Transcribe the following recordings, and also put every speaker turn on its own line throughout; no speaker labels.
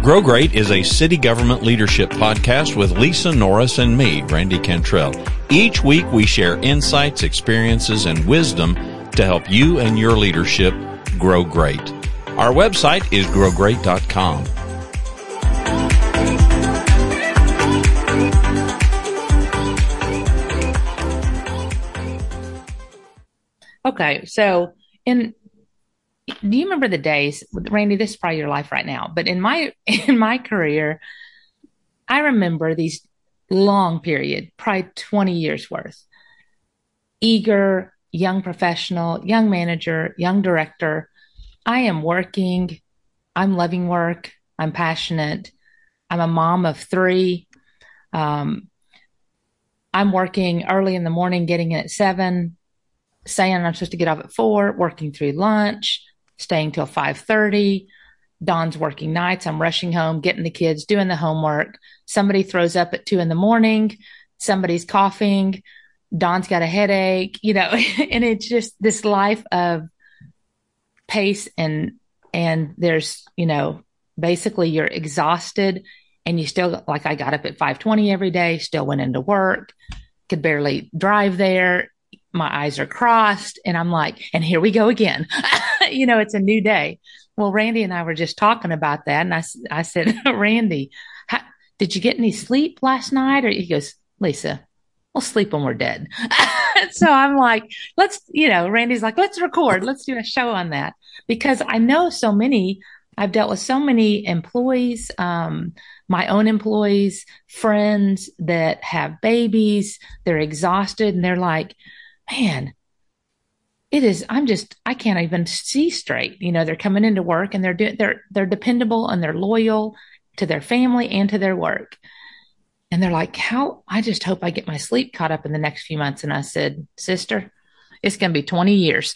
Grow Great is a city government leadership podcast with Lisa Norris and me, Randy Cantrell. Each week we share insights, experiences, and wisdom to help you and your leadership grow great. Our website is growgreat.com.
Okay, so do you remember the days, Randy? This is probably your life right now, but in my career, I remember these long period, probably 20 years worth. Eager, young professional, young manager, young director. I am working. I'm loving work. I'm passionate. I'm a mom of three. I'm working early in the morning, getting in at 7, saying I'm supposed to get off at 4, working through lunch, staying till 5:30. Dawn's working nights. I'm rushing home, getting the kids, doing the homework. Somebody throws up at 2 a.m. Somebody's coughing. Dawn's got a headache, and it's just this life of pace and there's, basically you're exhausted and you still, like I got up at 5:20 every day, still went into work, could barely drive there. My eyes are crossed and I'm like, and here we go again. It's a new day. Well, Randy and I were just talking about that. And I said, Randy, did you get any sleep last night? Or he goes, Lisa, we'll sleep when we're dead. So I'm like, Randy's like, let's record. Let's do a show on that. Because I know I've dealt with so many employees, my own employees, friends that have babies, they're exhausted and they're like, man, I can't even see straight. They're coming into work and they're dependable and they're loyal to their family and to their work. And they're like, I just hope I get my sleep caught up in the next few months. And I said, sister, it's going to be 20 years,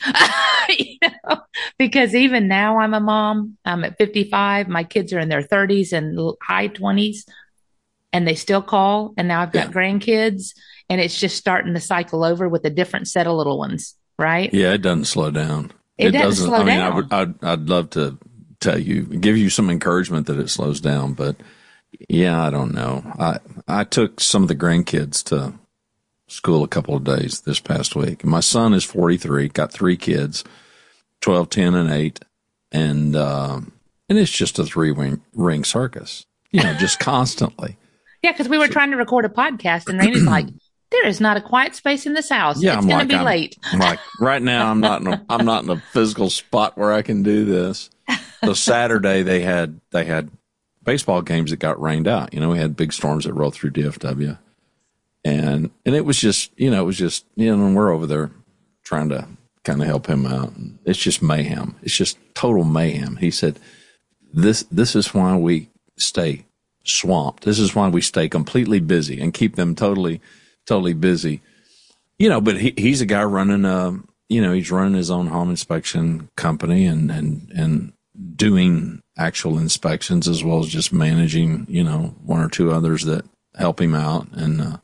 because even now I'm a mom. I'm at 55. My kids are in their 30s and high 20s and they still call. And now I've got grandkids. And it's just starting to cycle over with a different set of little ones, right?
Yeah, it doesn't slow down.
It doesn't slow down.
I'd love to give you some encouragement that it slows down, but yeah, I don't know. I took some of the grandkids to school a couple of days this past week. My son is 43, got 3 kids, 12, 10, and 8, and it's just a 3-ring circus, just constantly.
Yeah, because we were trying to record a podcast, and Randy's like, there is not a quiet space in this house.
Yeah,
it's going to be late.
I'm like, right now, I'm not in a physical spot where I can do this. So Saturday they had baseball games that got rained out. We had big storms that rolled through DFW, and it was just, and we're over there trying to kind of help him out. It's just mayhem. It's just total mayhem. He said, "This is why we stay swamped. This is why we stay completely busy and keep them totally busy." But he's a guy running he's running his own home inspection company and doing actual inspections as well as just managing, 1 or 2 others that help him out. And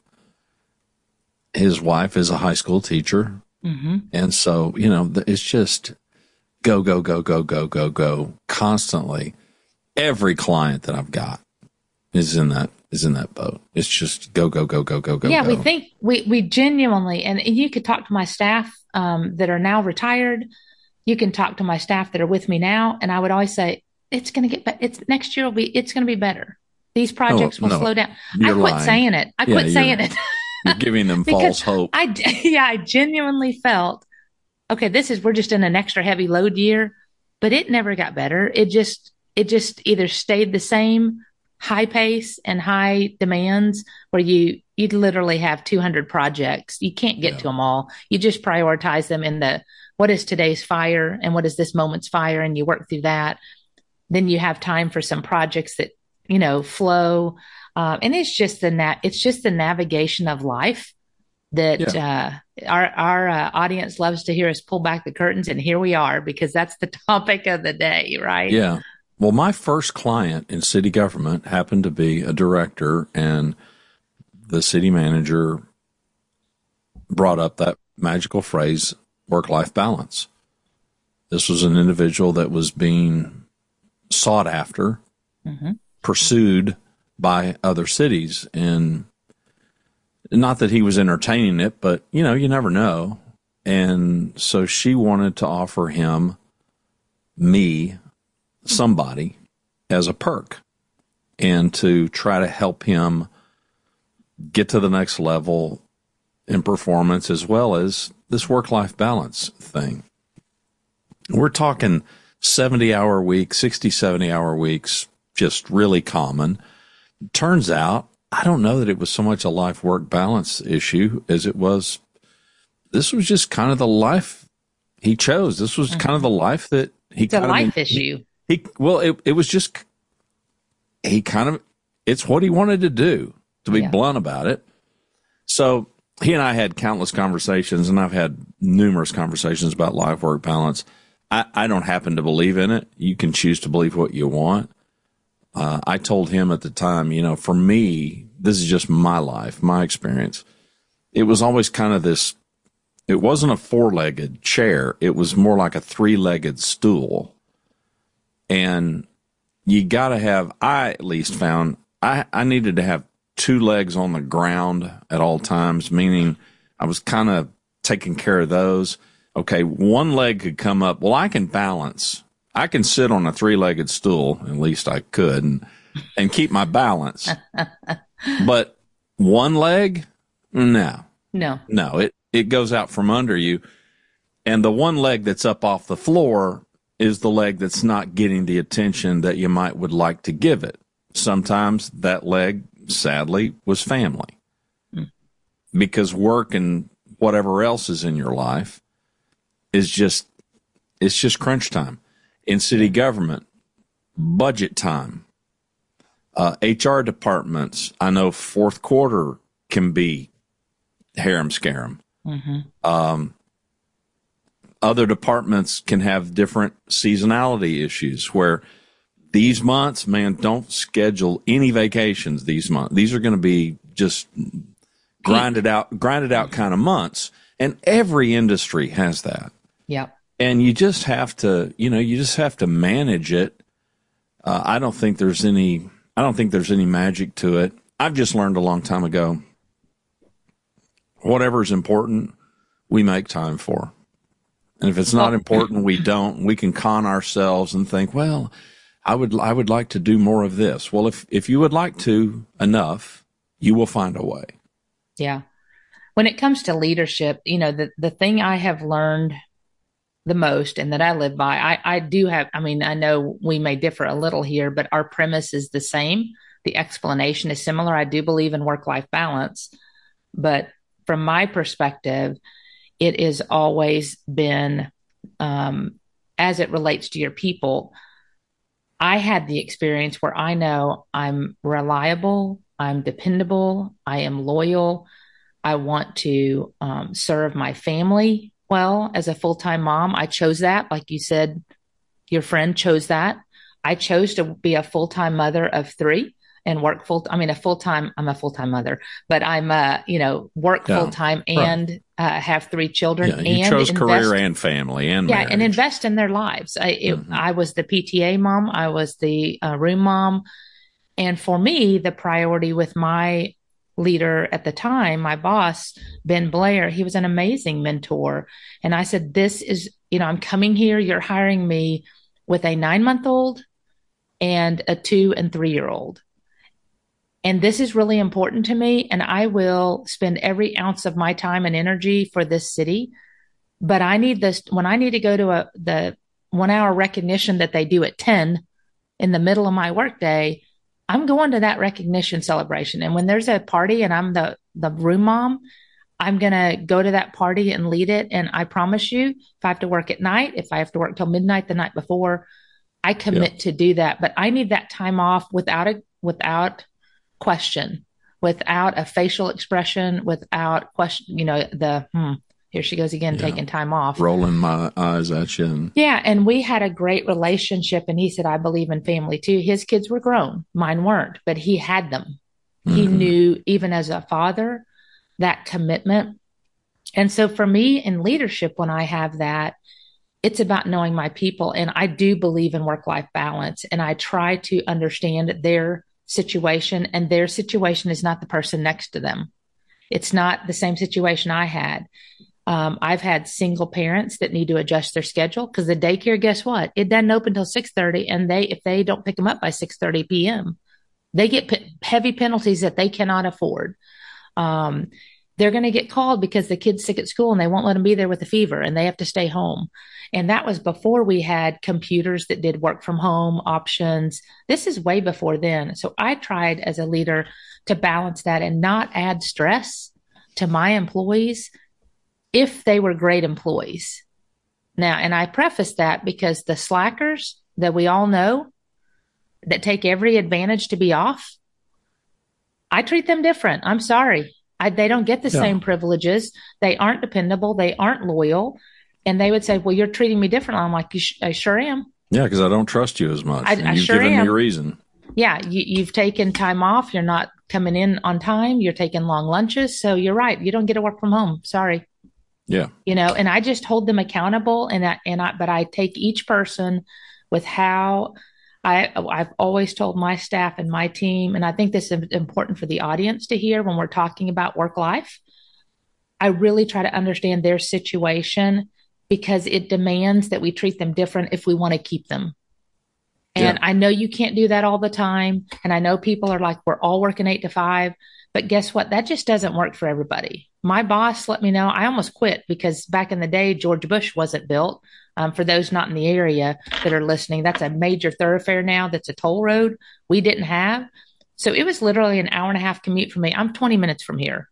his wife is a high school teacher. Mm-hmm. And so, it's just go, go, go, go, go, go, go constantly. Every client that I've got is in that boat. It's just go, go, go, go, go, go.
Yeah,
go.
we think we genuinely, and you could talk to my staff that are now retired. You can talk to my staff that are with me now, and I would always say it's going to get better. Next year it's going to be better. These projects will slow down. I quit saying it.
You're giving them false hope.
I genuinely felt, okay, we're just in an extra heavy load year, but it never got better. It just either stayed the same high pace and high demands where you'd literally have 200 projects. You can't get to them all. You just prioritize them in what is today's fire and what is this moment's fire, and you work through that. Then you have time for some projects that, flow. And it's just the navigation of life that our audience loves to hear us pull back the curtains. And here we are, because that's the topic of the day, right?
Yeah. Well, my first client in city government happened to be a director, and the city manager brought up that magical phrase, work-life balance. This was an individual that was being sought after pursued by other cities. And not that he was entertaining it, but, you know, you never know. And so she wanted to offer me, somebody, as a perk and to try to help him get to the next level in performance as well as this work-life balance thing. We're talking 70-hour weeks, 60, 70-hour weeks, just really common. Turns out, I don't know that it was so much a life-work balance issue as it was, this was just kind of the life he chose. This was kind of the life that he
It's a life issue.
It was just, it's what he wanted to do, to be blunt about it. So he and I had countless conversations, and I've had numerous conversations about life-work balance. I don't happen to believe in it. You can choose to believe what you want. I told him at the time, you know, for me, this is just my life, my experience. It was always kind of this, it wasn't a four-legged chair. It was more like a three-legged stool. And you got to have, I at least found, I needed to have two legs on the ground at all times, meaning I was kind of taking care of those. Okay, one leg could come up. Well, I can balance. I can sit on a three-legged stool, at least I could, and keep my balance. But one leg, no. It goes out from under you. And the one leg that's up off the floor is the leg that's not getting the attention that you would like to give it. Sometimes that leg, sadly, was family. Because work and whatever else is in your life is just, it's just crunch time. In city government, budget time, HR departments, I know fourth quarter can be harem-scarum. Other departments can have different seasonality issues where these months, man, don't schedule any vacations these months. These are going to be just grinded out kind of months. And every industry has that.
Yeah.
And you just have to, manage it. I don't think there's any magic to it. I've just learned a long time ago, whatever is important, we make time for. And if it's not important, we don't. We can con ourselves and think, well, I would like to do more of this. Well, if you would like to enough, you will find a way.
Yeah. When it comes to leadership, the thing I have learned the most and that I live by, I know we may differ a little here, but our premise is the same. The explanation is similar. I do believe in work-life balance, but from my perspective, it has always been, as it relates to your people, I had the experience where I know I'm reliable, I'm dependable, I am loyal. I want to serve my family well as a full-time mom. I chose that. Like you said, your friend chose that. I chose to be a full-time mother of three and work I'm a full-time mother, but I'm, work full-time and have three children.
Yeah, you chose career and family and marriage.
And invest in their lives. I was the PTA mom. I was the room mom. And for me, the priority with my leader at the time, my boss, Ben Blair, he was an amazing mentor. And I said, this is, I'm coming here. You're hiring me with a 9-month-old and a 2 and 3-year-old. And this is really important to me. And I will spend every ounce of my time and energy for this city. But I need this when I need to go to the 1 hour recognition that they do at 10 in the middle of my workday. I'm going to that recognition celebration. And when there's a party and I'm the room mom, I'm going to go to that party and lead it. And I promise you, if I have to work at night, if I have to work till midnight the night before, I commit to do that. But I need that time off without question, without a facial expression, without question, here she goes again, taking time off.
Rolling my eyes at you.
Yeah. And we had a great relationship. And he said, I believe in family too. His kids were grown. Mine weren't, but he had them. Mm-hmm. He knew, even as a father, that commitment. And so for me in leadership, when I have that, it's about knowing my people. And I do believe in work-life balance. And I try to understand their situation, and their situation is not the person next to them. It's not the same situation I had. I've had single parents that need to adjust their schedule because the daycare, guess what? It doesn't open until 6:30, and if they don't pick them up by 6:30 p.m., they get heavy penalties that they cannot afford. Um, they're going to get called because the kid's sick at school and they won't let them be there with a fever and they have to stay home. And that was before we had computers that did work from home options. This is way before then. So I tried as a leader to balance that and not add stress to my employees if they were great employees. Now, and I preface that because the slackers that we all know that take every advantage to be off, I treat them different. I'm sorry. They don't get the same privileges. They aren't dependable. They aren't loyal. And they would say, well, you're treating me differently. I'm like, I sure am.
Yeah, because I don't trust you as much.
I
you've
sure
given
am.
me a reason.
Yeah, you've taken time off. You're not coming in on time. You're taking long lunches. So you're right. You don't get to work from home. Sorry.
Yeah.
And I just hold them accountable, but I take each person with how I've always told my staff and my team, and I think this is important for the audience to hear when we're talking about work life. I really try to understand their situation because it demands that we treat them different if we want to keep them. And I know you can't do that all the time. And I know people are like, we're all working 8 to 5. But guess what? That just doesn't work for everybody. My boss let me know. I almost quit because back in the day, George Bush wasn't built. For those not in the area that are listening, that's a major thoroughfare now. That's a toll road we didn't have. So it was literally an hour and a half commute for me. I'm 20 minutes from here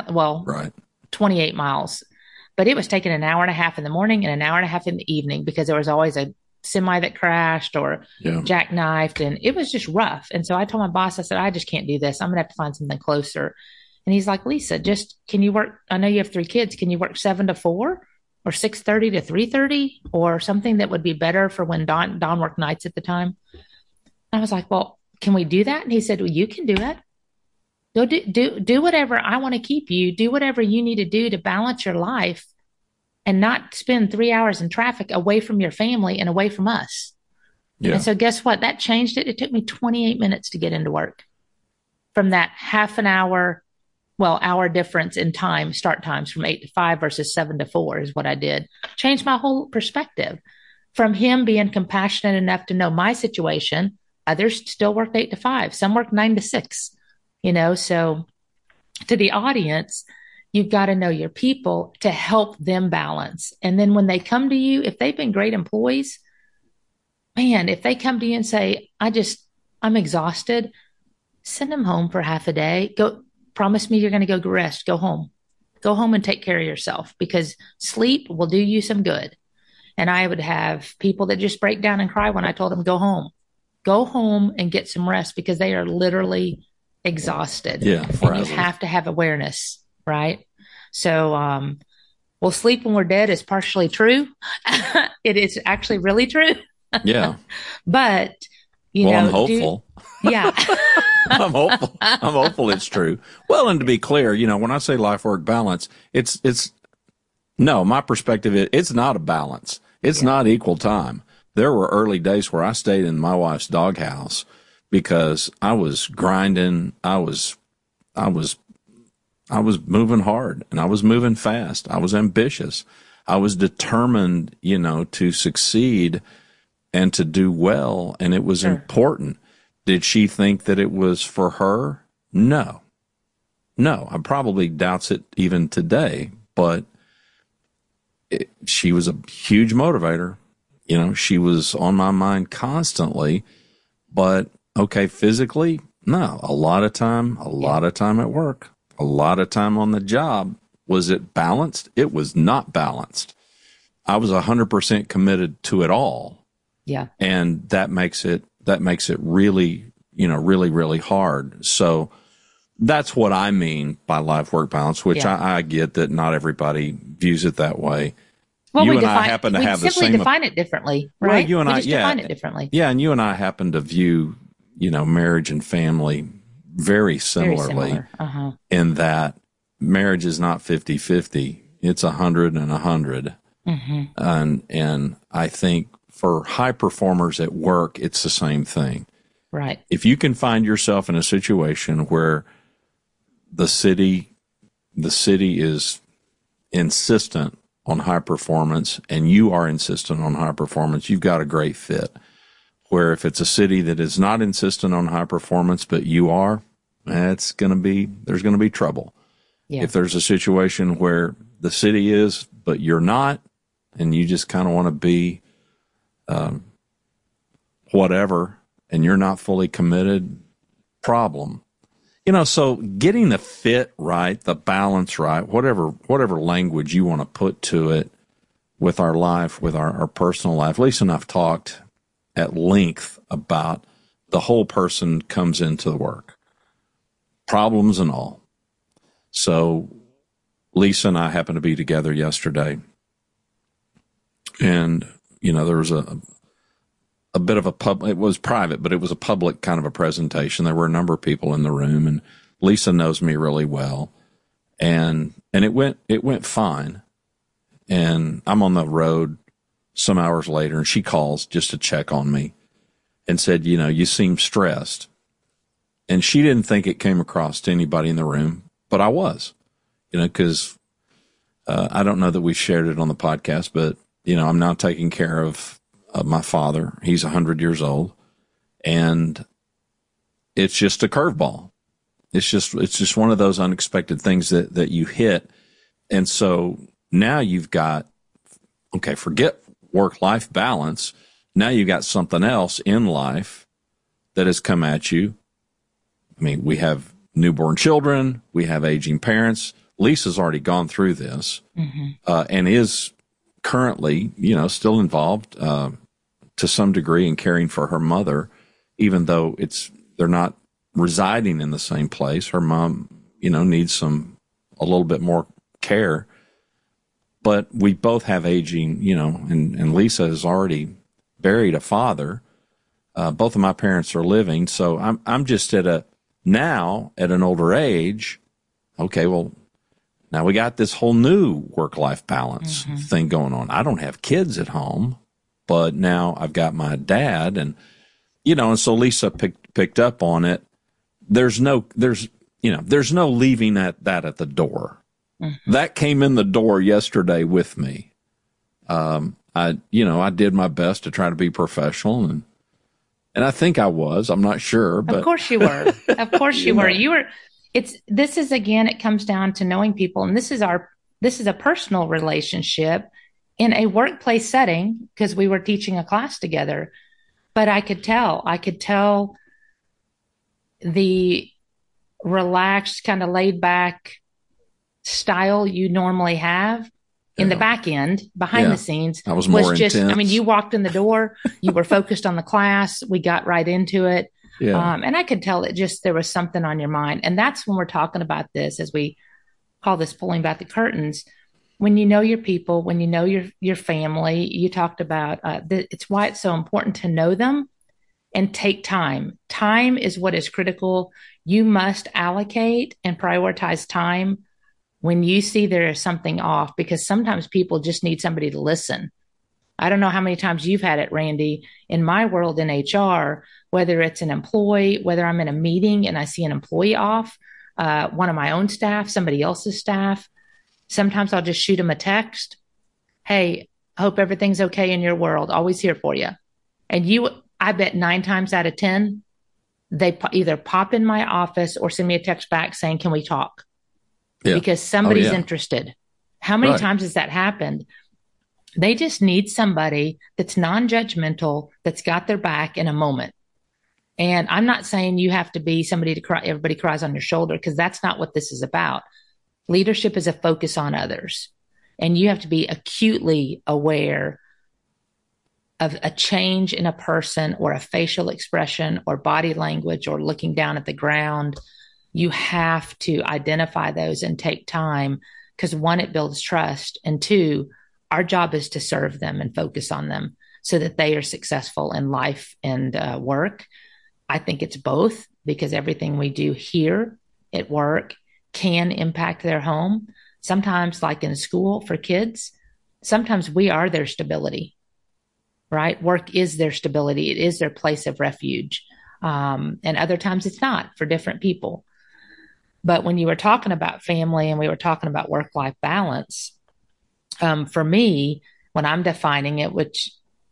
28 miles. But it was taking an hour and a half in the morning and an hour and a half in the evening because there was always a semi that crashed or jackknifed, and it was just rough. And so I told my boss, I said, I just can't do this. I'm gonna have to find something closer. And he's like, Lisa, can you work? I know you have 3 kids. Can you work 7 to 4 or 6:30 to 3:30 or something that would be better for when Don worked nights at the time? And I was like, well, can we do that? And he said, well, you can do it. Go do whatever. I want to keep you. Do whatever you need to do to balance your life and not spend 3 hours in traffic away from your family and away from us. Yeah. And so guess what? That changed it. It took me 28 minutes to get into work from that half an hour, hour difference in time, start times from 8 to 5 versus 7 to 4 is what I did. Changed my whole perspective from him being compassionate enough to know my situation. Others still work 8 to 5. Some work 9 to 6, so to the audience, you've got to know your people to help them balance. And then when they come to you, if they've been great employees, man, if they come to you and say, I'm exhausted, send them home for half a day. Go, promise me you're going to go rest. Go home and take care of yourself because sleep will do you some good. And I would have people that just break down and cry when I told them, go home and get some rest because they are literally exhausted.
Yeah.
And you have to have awareness. Right. So, well, sleep when we're dead is partially true. It is actually really true.
Yeah.
But,
I'm hopeful.
Yeah.
I'm hopeful it's true. Well, and to be clear, when I say life work balance, my perspective is it's not a balance. It's not equal time. There were early days where I stayed in my wife's doghouse because I was grinding. I was moving hard and I was moving fast. I was ambitious. I was determined, to succeed and to do well. And it was important. Did she think that it was for her? No. I probably doubts it even today, but she was a huge motivator. She was on my mind constantly, but okay, physically, no, a lot of time at work. A lot of time on the job. Was it balanced? It was not balanced. I was 100% committed to it all.
Yeah.
And that makes it really, really, really hard. So that's what I mean by life work balance, which I get that not everybody views it that way.
Well, we simply define it differently, right?
Well, you and I
define it differently.
Yeah. And you and I happen to view, marriage and family very similarly in that marriage is not 50-50. It's 100 and 100.
Mm-hmm.
And I think for high performers at work, it's the same thing.
Right.
If you can find yourself in a situation where the city is insistent on high performance and you are insistent on high performance, you've got a great fit. Where if it's a city that is not insistent on high performance, but you are, there's going to be trouble.
Yeah.
If there's a situation where the city is, but you're not, and you just kind of want to be whatever, and you're not fully committed, problem. So getting the fit right, the balance right, whatever language you want to put to it with our life, with our personal life. Lisa and I've talked at length about the whole person comes into the work, problems and all. So Lisa and I happened to be together yesterday, and there was a bit of it was private, but it was a public kind of a presentation. There were a number of people in the room, and Lisa knows me really well, and it went fine. And I'm on the road some hours later, and she calls just to check on me and said, you seem stressed. And she didn't think it came across to anybody in the room, but I was, because I don't know that we shared it on the podcast, but, I'm now taking care of my father. He's 100 years old, and it's just a curveball. It's just one of those unexpected things that you hit. And so now you've got, okay, forget work-life balance. Now you got something else in life that has come at you. I mean, we have newborn children. We have aging parents. Lisa's already gone through this, and is currently, still involved to some degree in caring for her mother, even though they're not residing in the same place. Her mom, needs a little bit more care. But we both have aging, and Lisa has already buried a father. Both of my parents are living, so I'm just at an older age. Okay, well, now we got this whole new work-life balance thing going on. I don't have kids at home, but now I've got my dad, and and so Lisa picked up on it. There's no leaving that at the door. That came in the door yesterday with me. I did my best to try to be professional, and I think I was. I'm not sure, but
of course you were. Of course you were. You were. This is again. It comes down to knowing people, and this is a personal relationship in a workplace setting because we were teaching a class together. But I could tell the relaxed, kind of laid back style you normally have in the back end, behind the scenes,
I was more
just,
intense.
I mean, you walked in the door, you were focused on the class. We got right into it.
Yeah.
And I could tell that just there was something on your mind. And that's when we're talking about this, as we call this pulling back the curtains. When you know your people, when you know your family, you talked about it's why it's so important to know them and take time. Time is what is critical. You must allocate and prioritize time when you see there is something off, because sometimes people just need somebody to listen. I don't know how many times you've had it, Randy, in my world in HR, whether it's an employee, whether I'm in a meeting and I see an employee off, one of my own staff, somebody else's staff. Sometimes I'll just shoot them a text. Hey, hope everything's okay in your world. Always here for you. And I bet 9 times out of 10, they either pop in my office or send me a text back saying, can we talk? Yeah. Because somebody's interested. How many times has that happened? They just need somebody that's non-judgmental, that's got their back in a moment. And I'm not saying you have to be somebody to cry, everybody cries on your shoulder, because that's not what this is about. Leadership is a focus on others. And you have to be acutely aware of a change in a person or a facial expression or body language or looking down at the ground. You have to identify those and take time, because 1, it builds trust. And 2, our job is to serve them and focus on them so that they are successful in life and work. I think it's both, because everything we do here at work can impact their home. Sometimes, like in school for kids, sometimes we are their stability, right? Work is their stability. It is their place of refuge. And other times it's not for different people. But when you were talking about family and we were talking about work-life balance, for me, when I'm defining it, which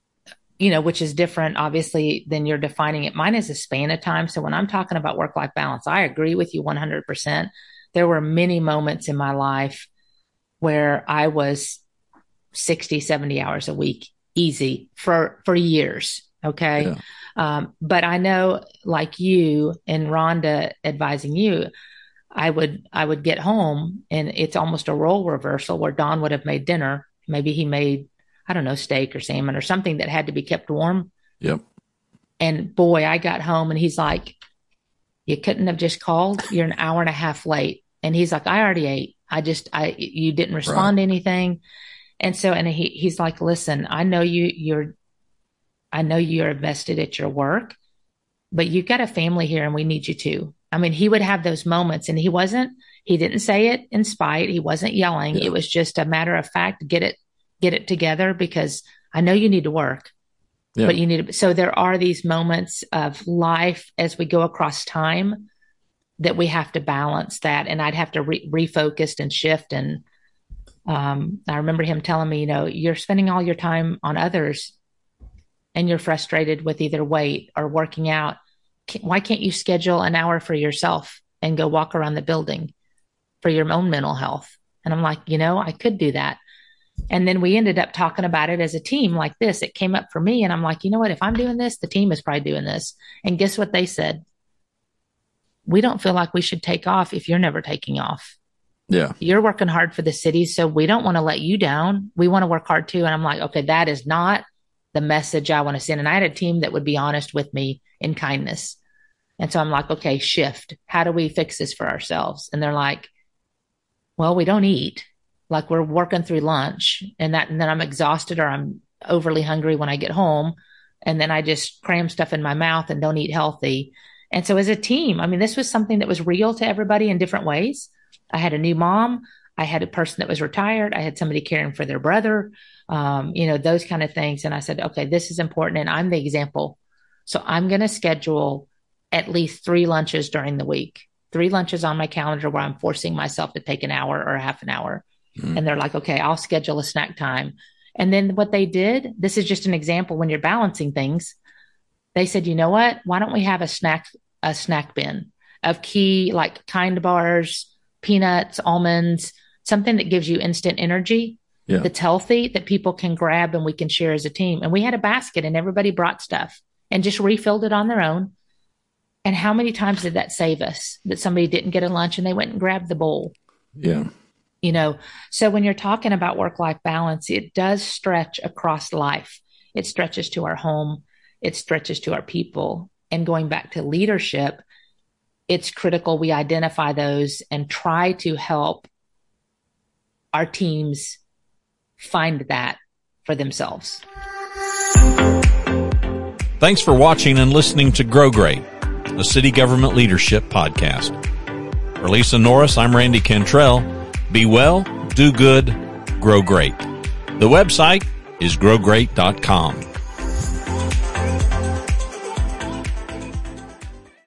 is different, obviously, than you're defining it. Mine is a span of time. So when I'm talking about work-life balance, I agree with you 100%. There were many moments in my life where I was 60, 70 hours a week, easy for years. Okay. Yeah. But I know, like you and Rhonda advising you, I would get home and it's almost a role reversal where Don would have made dinner. Maybe he made, I don't know, steak or salmon or something that had to be kept warm.
Yep.
And boy, I got home and he's like, you couldn't have just called. You're an hour and a half late. And he's like, I already ate. You didn't respond to anything. And so, and he's like, listen, I know you're invested at your work, but you've got a family here and we need you too. I mean, he would have those moments and he didn't say it in spite. He wasn't yelling. Yeah. It was just a matter of fact, get it together because I know you need to work, but you need to. So there are these moments of life as we go across time that we have to balance that. And I'd have to refocus and shift. And I remember him telling me, you're spending all your time on others and you're frustrated with either weight or working out. Why can't you schedule an hour for yourself and go walk around the building for your own mental health? And I'm like, I could do that. And then we ended up talking about it as a team like this. It came up for me and I'm like, you know what? If I'm doing this, the team is probably doing this. And guess what they said? We don't feel like we should take off if you're never taking off.
Yeah.
You're working hard for the city. So we don't want to let you down. We want to work hard too. And I'm like, okay, that is not the message I want to send. And I had a team that would be honest with me in kindness. And so I'm like, okay, shift. How do we fix this for ourselves? And they're like, well, we don't eat. Like we're working through lunch and then I'm exhausted or I'm overly hungry when I get home. And then I just cram stuff in my mouth and don't eat healthy. And so as a team, I mean, this was something that was real to everybody in different ways. I had a new mom. I had a person that was retired. I had somebody caring for their brother, those kind of things. And I said, okay, this is important. And I'm the example. So I'm going to schedule at least 3 lunches during the week, 3 lunches on my calendar where I'm forcing myself to take an hour or a half an hour. Mm. And they're like, okay, I'll schedule a snack time. And then what they did, this is just an example when you're balancing things. They said, you know what? Why don't we have a snack bin of key, like Kind bars, peanuts, almonds, something that gives you instant energy, that's healthy, that people can grab and we can share as a team. And we had a basket and everybody brought stuff and just refilled it on their own. And how many times did that save us that somebody didn't get a lunch and they went and grabbed the bowl?
Yeah.
So when you're talking about work-life balance, it does stretch across life. It stretches to our home. It stretches to our people. And going back to leadership, it's critical we identify those and try to help our teams find that for themselves.
Thanks for watching and listening to Grow Great, the City Government Leadership Podcast. For Lisa Norris, I'm Randy Cantrell. Be well, do good, grow great. The website is growgreat.com.